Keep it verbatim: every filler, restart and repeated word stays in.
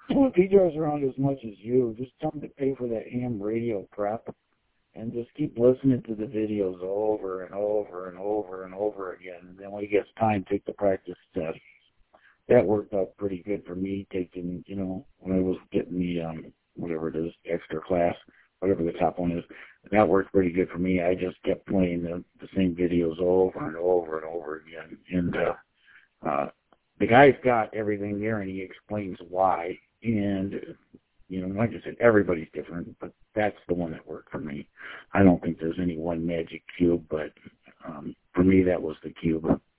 if he drives around as much as you, just tell him to pay for that ham radio prep and just keep listening to the videos over and over and over and over again. And then when he gets time, take the practice test. That worked out pretty good for me, taking, you know, when I was getting the, um, whatever it is, extra class, whatever the top one is. That worked pretty good for me. I just kept playing the, the same videos over and over and over again. And uh, uh, the guy's got everything there, and he explains why. And, you know, like I said, everybody's different, but that's the one that worked for me. I don't think there's any one magic cube, but um, for me, that was the cube.